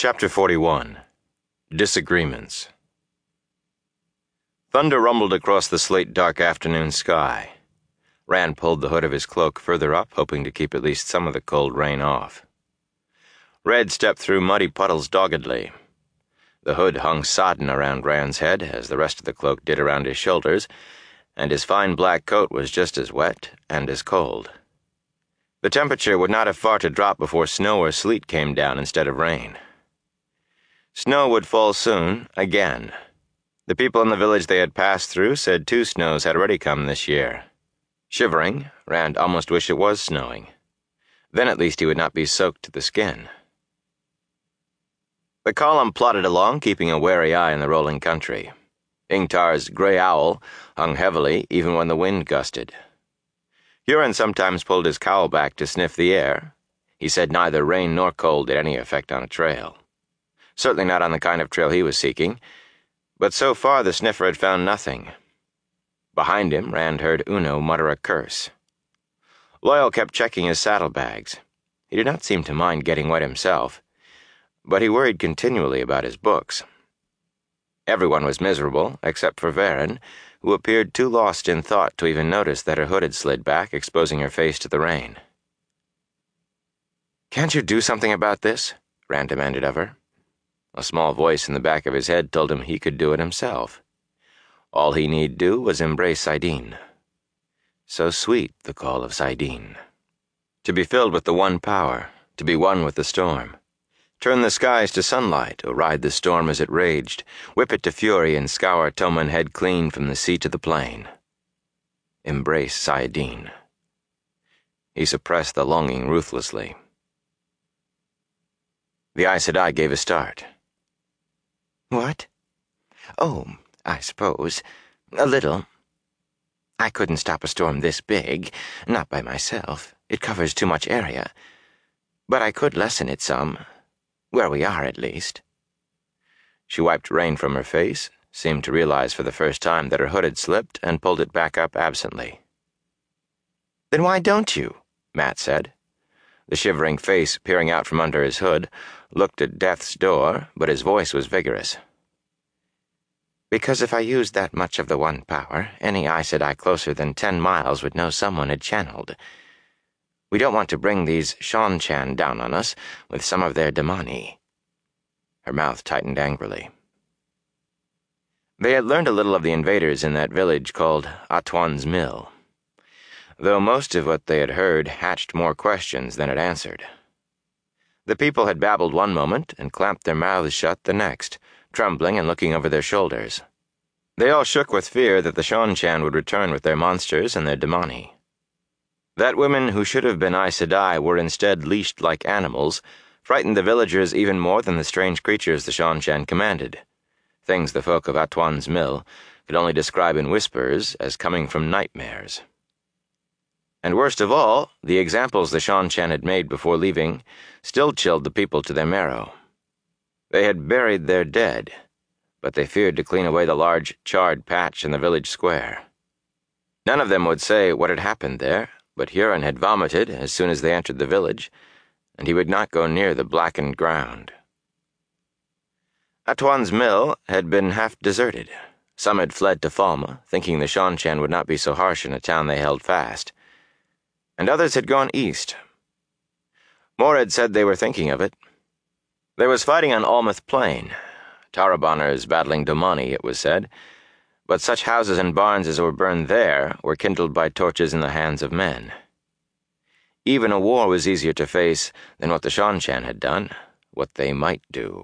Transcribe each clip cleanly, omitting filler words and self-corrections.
Chapter 41. Disagreements. Thunder rumbled across the slate-dark afternoon sky. Rand pulled the hood of his cloak further up, hoping to keep at least some of the cold rain off. Red stepped through muddy puddles doggedly. The hood hung sodden around Rand's head, as the rest of the cloak did around his shoulders, and his fine black coat was just as wet and as cold. The temperature would not have far to drop before snow or sleet came down instead of rain. Snow would fall soon, again. The people in the village they had passed through said 2 snows had already come this year. Shivering, Rand almost wished it was snowing. Then at least he would not be soaked to the skin. The column plodded along, keeping a wary eye on the rolling country. Ingtar's gray owl hung heavily even when the wind gusted. Huron sometimes pulled his cowl back to sniff the air. He said neither rain nor cold did any effect on a trail. Certainly not on the kind of trail he was seeking, but so far the sniffer had found nothing. Behind him, Rand heard Uno mutter a curse. Loyal kept checking his saddlebags. He did not seem to mind getting wet himself, but he worried continually about his books. Everyone was miserable, except for Varen, who appeared too lost in thought to even notice that her hood had slid back, exposing her face to the rain. "Can't you do something about this?" Rand demanded of her. A small voice in the back of his head told him he could do it himself. All he need do was embrace Saidin. So sweet, the call of Saidin. To be filled with the one power, to be one with the storm. Turn the skies to sunlight, or ride the storm as it raged, whip it to fury and scour Toman Head clean from the sea to the plain. Embrace Saidin. He suppressed the longing ruthlessly. The Aes Sedai gave a start. "What? Oh, I suppose. A little. I couldn't stop a storm this big, not by myself. It covers too much area. But I could lessen it some. Where we are, at least." She wiped rain from her face, seemed to realize for the first time that her hood had slipped, and pulled it back up absently. "Then why don't you?" Matt said. The shivering face peering out from under his hood looked at death's door, but his voice was vigorous. "Because if I used that much of the one power, any Aes Sedai closer than 10 miles would know someone had channeled. We don't want to bring these Seanchan down on us with some of their Damani." Her mouth tightened angrily. They had learned a little of the invaders in that village called Atuan's Mill, though most of what they had heard hatched more questions than it answered. The people had babbled one moment and clamped their mouths shut the next, trembling and looking over their shoulders. They all shook with fear that the Seanchan would return with their monsters and their Damani. That women who should have been Aes Sedai were instead leashed like animals frightened the villagers even more than the strange creatures the Seanchan commanded, things the folk of Atuan's Mill could only describe in whispers as coming from nightmares. And worst of all, the examples the Seanchan had made before leaving still chilled the people to their marrow. They had buried their dead, but they feared to clean away the large, charred patch in the village square. None of them would say what had happened there, but Huron had vomited as soon as they entered the village, and he would not go near the blackened ground. Atuan's Mill had been half deserted. Some had fled to Falma, thinking the Seanchan would not be so harsh in a town they held fast, and others had gone east. Morad said they were thinking of it. There was fighting on Almouth Plain. Taraboners battling Domani, it was said, but such houses and barns as were burned there were kindled by torches in the hands of men. Even a war was easier to face than what the Seanchan had done, what they might do.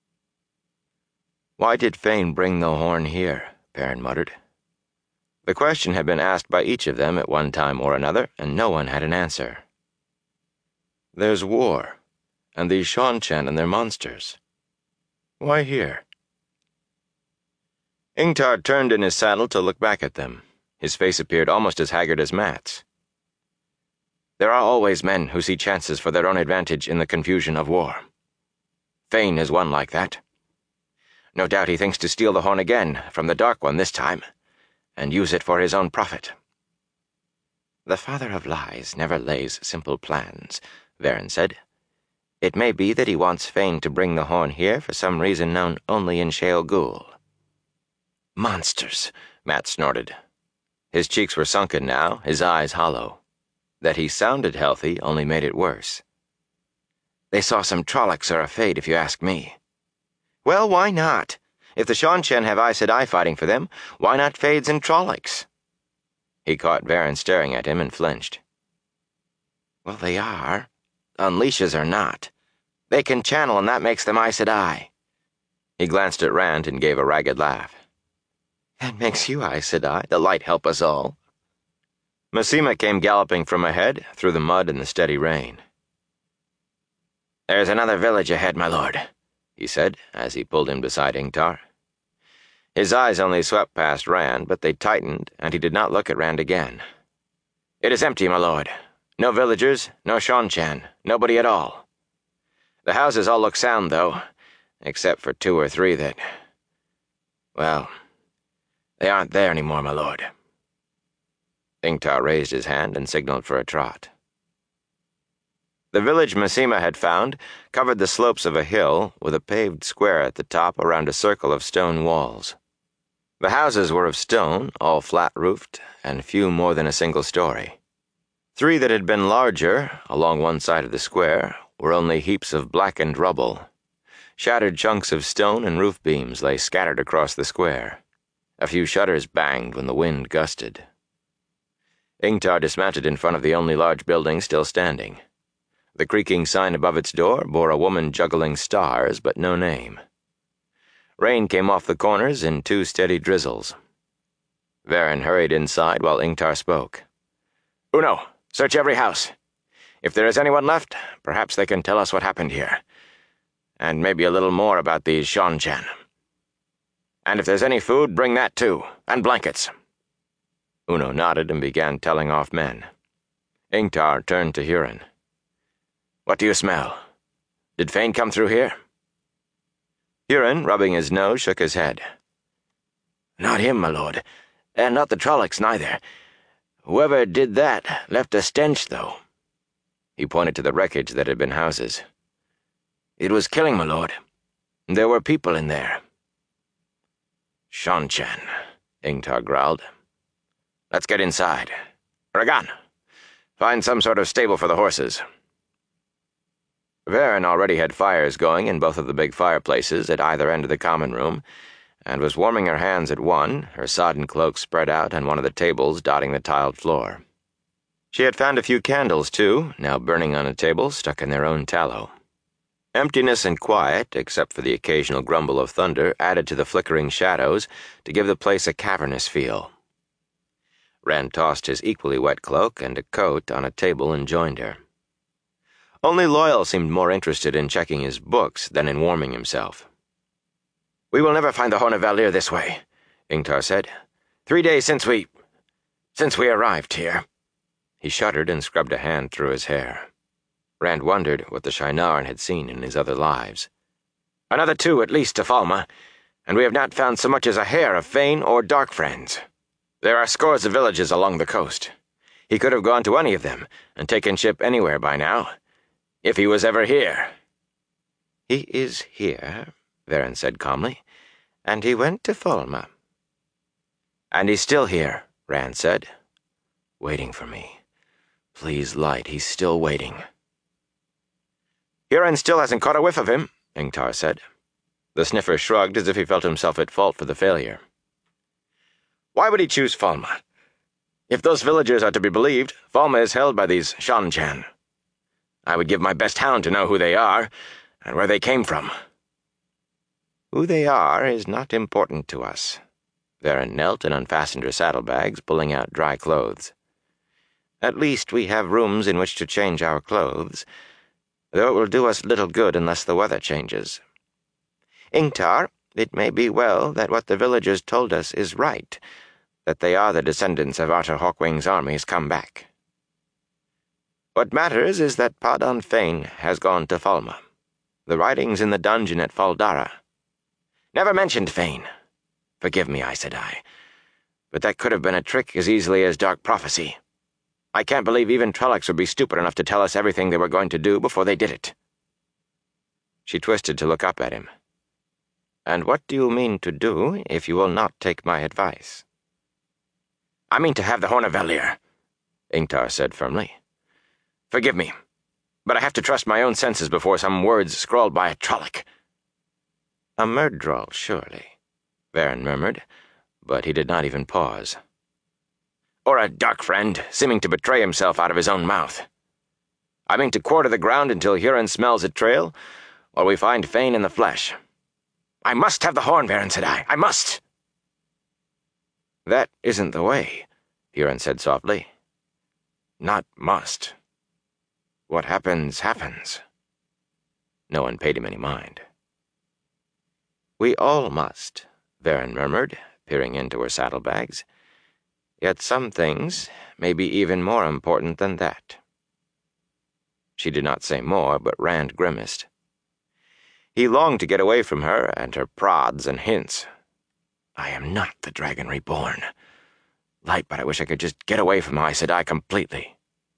"Why did Fain bring the horn here?" Perrin muttered. The question had been asked by each of them at one time or another, and no one had an answer. "There's war, and these Seanchan and their monsters. Why here?" Ingtar turned in his saddle to look back at them. His face appeared almost as haggard as Matt's. "There are always men who see chances for their own advantage in the confusion of war. Fain is one like that. No doubt he thinks to steal the horn again from the Dark One this time, and use it for his own profit." "The Father of Lies never lays simple plans," Varen said. It may be that he wants Fane to bring the horn here for some reason known only in Sheol Ghul." "Monsters," Matt snorted. His cheeks were sunken now, his eyes hollow. That he sounded healthy only made it worse. "They saw some Trollocs or a Fade, if you ask me." "Well, why not? If the Seanchan have Aes Sedai fighting for them, why not Fades and Trollocs?" He caught Varen staring at him and flinched. "Well, they are. Unleashes or not. They can channel, and that makes them Aes Sedai." He glanced at Rand and gave a ragged laugh. "That makes you Aes Sedai, the light help us all." Masema came galloping from ahead, through the mud and the steady rain. "There's another village ahead, my lord," he said, as he pulled in beside Ingtar. His eyes only swept past Rand, but they tightened, and he did not look at Rand again. "It is empty, my lord. No villagers, no Seanchan, nobody at all. The houses all look sound, though, except for 2 or 3 that... well, they aren't there anymore, my lord." Ingtar raised his hand and signaled for a trot. The village Masema had found covered the slopes of a hill with a paved square at the top around a circle of stone walls. The houses were of stone, all flat-roofed, and few more than a single story. 3 that had been larger, along one side of the square, were only heaps of blackened rubble. Shattered chunks of stone and roof beams lay scattered across the square. A few shutters banged when the wind gusted. Ingtar dismounted in front of the only large building still standing. The creaking sign above its door bore a woman juggling stars, but no name. Rain came off the corners in 2 steady drizzles. Varen hurried inside while Ingtar spoke. "Uno, search every house. If there is anyone left, perhaps they can tell us what happened here. And maybe a little more about these Seanchan. And if there's any food, bring that too, and blankets." Uno nodded and began telling off men. Ingtar turned to Hurin. "What do you smell? Did Fane come through here?" Hurin, rubbing his nose, shook his head. "Not him, my lord, and not the Trollocs neither. Whoever did that left a stench, though." He pointed to the wreckage that had been houses. "It was killing, my lord. There were people in there." "Seanchan," Ingtar growled. "Let's get inside. Ragan, find some sort of stable for the horses." Varen already had fires going in both of the big fireplaces at either end of the common room, and was warming her hands at one, her sodden cloak spread out on one of the tables dotting the tiled floor. She had found a few candles, too, now burning on a table stuck in their own tallow. Emptiness and quiet, except for the occasional grumble of thunder, added to the flickering shadows to give the place a cavernous feel. Rand tossed his equally wet cloak and a coat on a table and joined her. Only Loyal seemed more interested in checking his books than in warming himself. "We will never find the Horn of Valere this way," Ingtar said. 3 days since we arrived here." He shuddered and scrubbed a hand through his hair. Rand wondered what the Shienarn had seen in his other lives. "Another 2 at least to Falma, and we have not found so much as a hair of Fane or Dark Friends. There are scores of villages along the coast. He could have gone to any of them and taken ship anywhere by now. If he was ever here." "He is here," Varen said calmly, "and he went to Falma." "And he's still here," Rand said. "Waiting for me. Please, Light, he's still waiting." "Hurin still hasn't caught a whiff of him," Ingtar said. The sniffer shrugged as if he felt himself at fault for the failure. "Why would he choose Falma? If those villagers are to be believed, Falma is held by these Seanchan. I would give my best hound to know who they are, and where they came from." "Who they are is not important to us." Varen knelt and unfastened her saddlebags, pulling out dry clothes. "At least we have rooms in which to change our clothes, though it will do us little good unless the weather changes. Ingtar, it may be well that what the villagers told us is right, that they are the descendants of Arthur Hawkwing's armies come back. What matters is that Padan Fain has gone to Falma. The writings in the dungeon at Faldara." "Never mentioned Fane. Forgive me, Aes Sedai, but that could have been a trick as easily as dark prophecy. I can't believe even Trollocs would be stupid enough to tell us everything they were going to do before they did it." She twisted to look up at him. "And what do you mean to do if you will not take my advice?" "I mean to have the Horn of Valere," Ingtar said firmly. "Forgive me, but I have to trust my own senses before some words scrawled by a Trolloc." "A Myrddraal, surely," Varen murmured, but he did not even pause. "Or a dark friend, seeming to betray himself out of his own mouth. I mean to quarter the ground until Huron smells a trail, or we find Fane in the flesh. I must have the horn, Varen, said I must." "That isn't the way," Huron said softly. "Not must. What happens, happens." No one paid him any mind. "We all must," Varen murmured, peering into her saddlebags. "Yet some things may be even more important than that." She did not say more, but Rand grimaced. He longed to get away from her and her prods and hints. "I am not the Dragon Reborn. Light, but I wish I could just get away from Aes Sedai completely."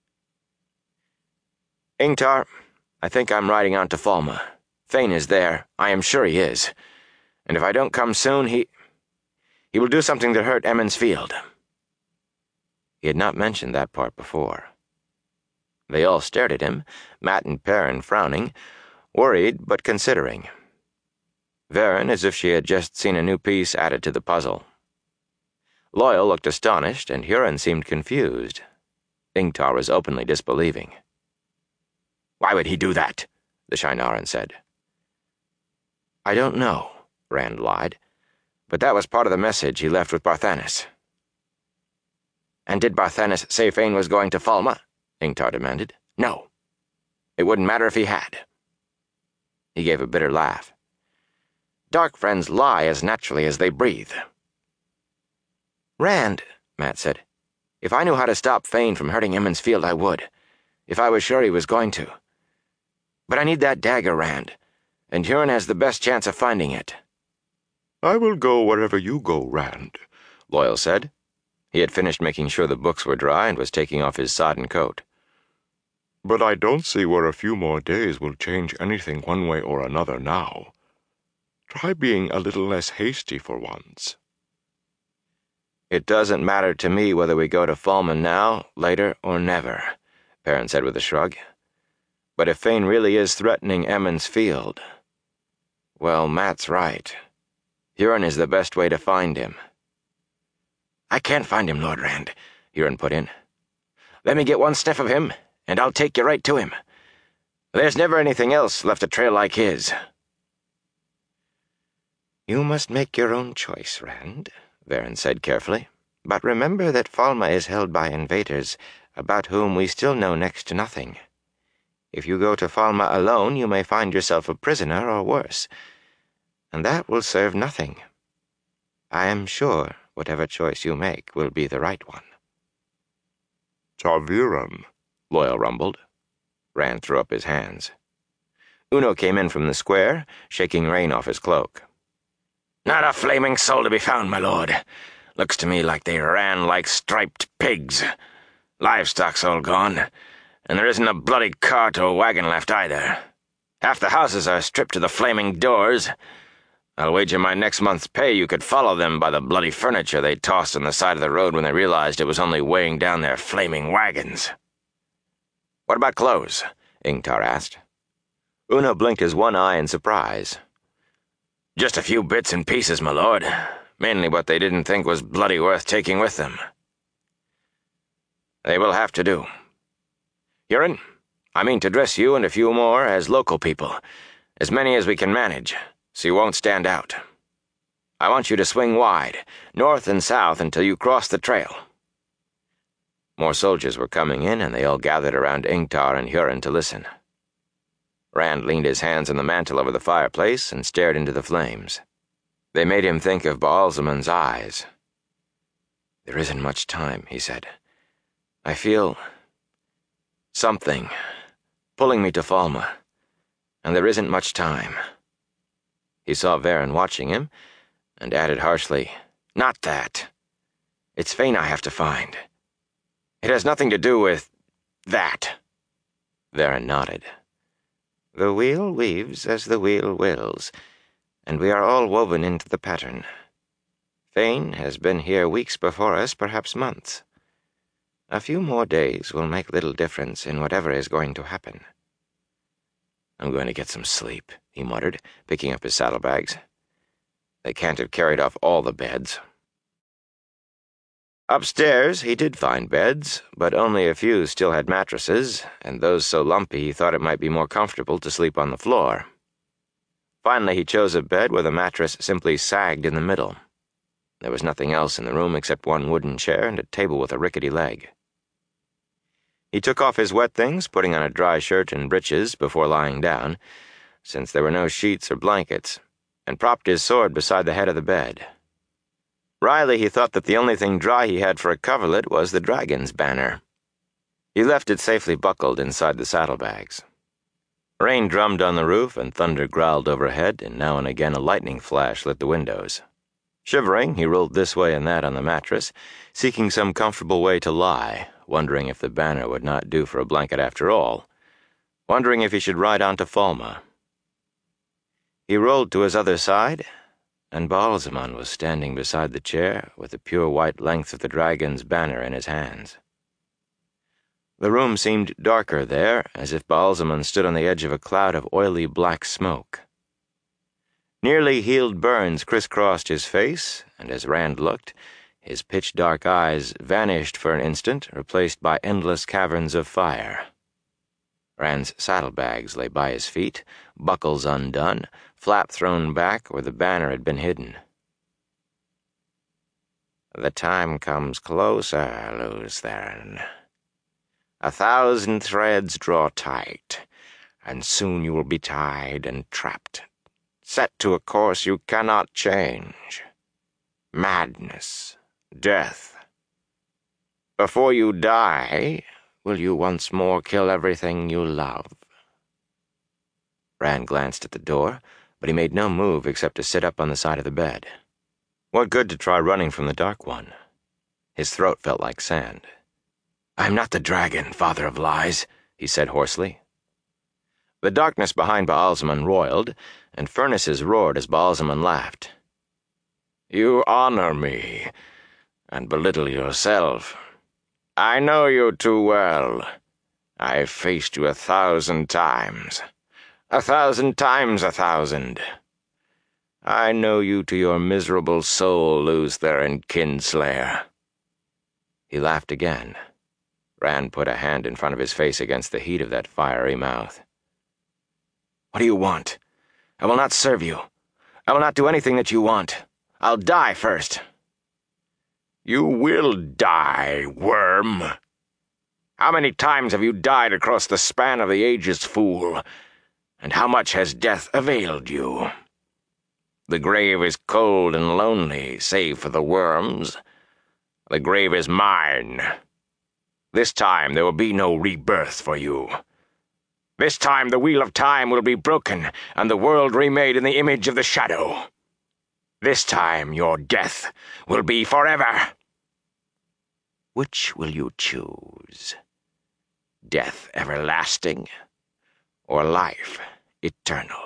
"Ingtar, I think I'm riding on to Falma. Fane is there. I am sure he is. And if I don't come soon, he will do something to hurt Emond's Field." He had not mentioned that part before. They all stared at him, Mat and Perrin frowning, worried but considering. Varen as if she had just seen a new piece added to the puzzle. Loial looked astonished, and Huron seemed confused. Ingtar was openly disbelieving. "Why would he do that?" the Shienaran said. "I don't know," Rand lied, "but that was part of the message he left with Barthanes." "And did Barthanes say Fane was going to Falma?" Ingtar demanded. "No. It wouldn't matter if he had." He gave a bitter laugh. "Dark friends lie as naturally as they breathe." "Rand," Mat said, "if I knew how to stop Fane from hurting Emond's Field, I would. If I was sure he was going to. But I need that dagger, Rand, and Huron has the best chance of finding it." "I will go wherever you go, Rand," Loial said. He had finished making sure the books were dry and was taking off his sodden coat. "But I don't see where a few more days will change anything one way or another now. Try being a little less hasty for once." "It doesn't matter to me whether we go to Falma now, later, or never," Perrin said with a shrug. "But if Fane really is threatening Emond's Field, well, Mat's right. Huron is the best way to find him." "I can't find him, Lord Rand," Huron put in. "Let me get one sniff of him, and I'll take you right to him. There's never anything else left a trail like his." "You must make your own choice, Rand," Varen said carefully. "But remember that Falma is held by invaders, about whom we still know next to nothing. If you go to Falma alone, you may find yourself a prisoner or worse, and that will serve nothing. I am sure whatever choice you make will be the right one." "ta'veren," Loial rumbled. Rand threw up his hands. Uno came in from the square, shaking rain off his cloak. "Not a flaming soul to be found, my lord. Looks to me like they ran like striped pigs. Livestock's all gone, and there isn't a bloody cart or wagon left either. Half the houses are stripped to the flaming doors. I'll wager my next month's pay you could follow them by the bloody furniture they tossed on the side of the road when they realized it was only weighing down their flaming wagons." "What about clothes?" Ingtar asked. Uno blinked his one eye in surprise. "Just a few bits and pieces, my lord. Mainly what they didn't think was bloody worth taking with them." "They will have to do. Huron, I mean to dress you and a few more as local people, as many as we can manage, so you won't stand out. I want you to swing wide, north and south, until you cross the trail." More soldiers were coming in, and they all gathered around Ingtar and Huron to listen. Rand leaned his hands on the mantel over the fireplace and stared into the flames. They made him think of Baalzaman's eyes. "There isn't much time," he said. "I feel something pulling me to Falma, and there isn't much time." He saw Varen watching him, and added harshly, "Not that. It's Fane I have to find. It has nothing to do with that." Varen nodded. The wheel weaves as the wheel wills, and we are all woven into the pattern. Fane has been here weeks before us, perhaps months. A few more days will make little difference in whatever is going to happen. I'm going to get some sleep, he muttered, picking up his saddlebags. They can't have carried off all the beds. Upstairs, he did find beds, but only a few still had mattresses, and those so lumpy he thought it might be more comfortable to sleep on the floor. Finally, he chose a bed where the mattress simply sagged in the middle. There was nothing else in the room except one wooden chair and a table with a rickety leg. He took off his wet things, putting on a dry shirt and breeches before lying down, since there were no sheets or blankets, and propped his sword beside the head of the bed. Wryly, he thought that the only thing dry he had for a coverlet was the dragon's banner. He left it safely buckled inside the saddlebags. Rain drummed on the roof and thunder growled overhead, and now and again a lightning flash lit the windows. Shivering, he rolled this way and that on the mattress, seeking some comfortable way to lie, wondering if the banner would not do for a blanket after all, wondering if he should ride on to Falma. He rolled to his other side, and Baalzamon was standing beside the chair with the pure white length of the dragon's banner in his hands. The room seemed darker there, as if Baalzamon stood on the edge of a cloud of oily black smoke. Nearly healed burns crisscrossed his face, and as Rand looked, his pitch-dark eyes vanished for an instant, replaced by endless caverns of fire. Rand's saddlebags lay by his feet, buckles undone, flap thrown back where the banner had been hidden. The time comes closer, Luztheren. 1,000 threads draw tight, and soon you will be tied and trapped, set to a course you cannot change. Madness, death. Before you die, will you once more kill everything you love? Rand glanced at the door, but he made no move except to sit up on the side of the bed. What good to try running from the Dark One? His throat felt like sand. "I am not the dragon, father of lies," he said hoarsely. The darkness behind Baalzamon roiled, and furnaces roared as Baalzamon laughed. You honor me, and belittle yourself. I know you too well. I've faced you 1,000 times. 1,000 times 1,000. I know you to your miserable soul, Luztheren Kinslayer. He laughed again. Rand put a hand in front of his face against the heat of that fiery mouth. "What do you want? I will not serve you. I will not do anything that you want. I'll die first." You will die, worm. How many times have you died across the span of the ages, fool? And how much has death availed you? The grave is cold and lonely, save for the worms. The grave is mine. This time there will be no rebirth for you. This time the wheel of time will be broken, and the world remade in the image of the shadow. This time your death will be forever. Which will you choose? Death everlasting, or life eternal?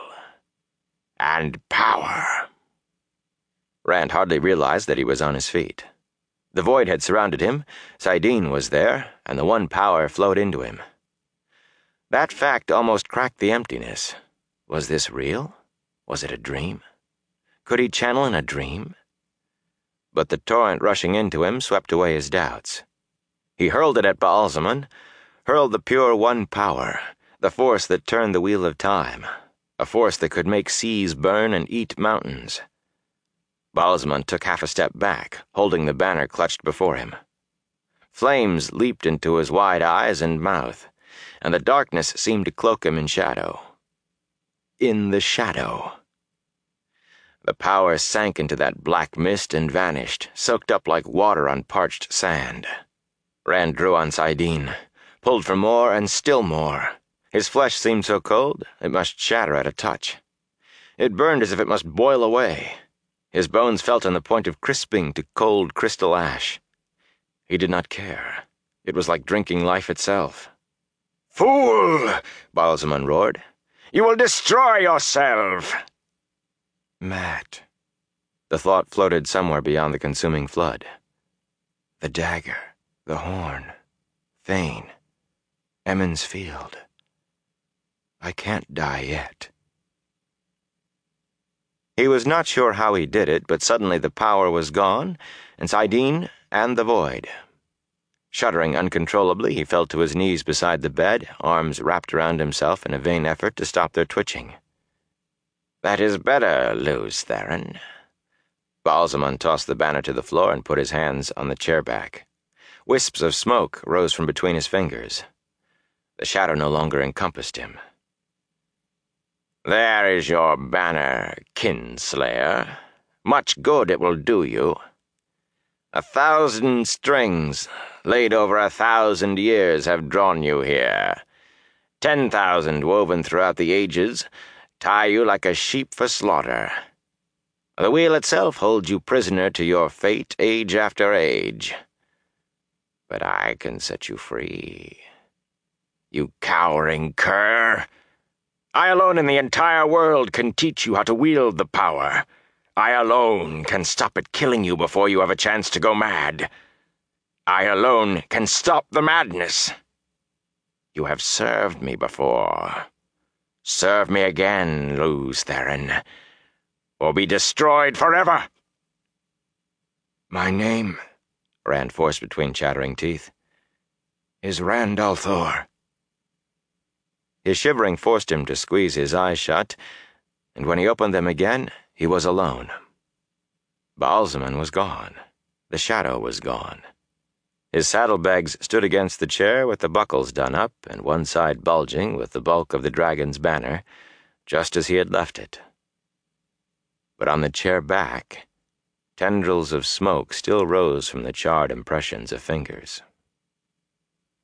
And power? Rand hardly realized that he was on his feet. The void had surrounded him, saidin was there, and the one power flowed into him. That fact almost cracked the emptiness. Was this real? Was it a dream? Could he channel in a dream? But the torrent rushing into him swept away his doubts. He hurled it at Baalzamon, hurled the pure one power, the force that turned the wheel of time, a force that could make seas burn and eat mountains. Baalzamon took half a step back, holding the banner clutched before him. Flames leaped into his wide eyes and mouth, and the darkness seemed to cloak him in shadow. In the shadow. The power sank into that black mist and vanished, soaked up like water on parched sand. Rand drew on saidin, pulled for more and still more. His flesh seemed so cold, it must shatter at a touch. It burned as if it must boil away. His bones felt on the point of crisping to cold crystal ash. He did not care. It was like drinking life itself. Fool! Baalzamon roared. You will destroy yourself. Matt. The thought floated somewhere beyond the consuming flood. The dagger, the horn, Thane, Emond's Field. I can't die yet. He was not sure how he did it, but suddenly the power was gone, and saidin and the void. Shuddering uncontrollably, he fell to his knees beside the bed, arms wrapped around himself in a vain effort to stop their twitching. "That is better, Lews Therin." Ba'alzamon tossed the banner to the floor and put his hands on the chair back. Wisps of smoke rose from between his fingers. The shadow no longer encompassed him. "There is your banner, Kinslayer. Much good it will do you. 1,000 strings, laid over 1,000 years, have drawn you here. 10,000 woven throughout the ages tie you like a sheep for slaughter. The wheel itself holds you prisoner to your fate age after age. But I can set you free. You cowering cur! I alone in the entire world can teach you how to wield the power. I alone can stop it killing you before you have a chance to go mad. I alone can stop the madness. You have served me before. Serve me again, Lews Therin, or be destroyed forever." My name, Rand forced between chattering teeth, is Rand al'Thor. His shivering forced him to squeeze his eyes shut, and when he opened them again, he was alone. Ba'alzamon was gone. The shadow was gone. His saddlebags stood against the chair with the buckles done up and one side bulging with the bulk of the dragon's banner, just as he had left it. But on the chair back, tendrils of smoke still rose from the charred impressions of fingers.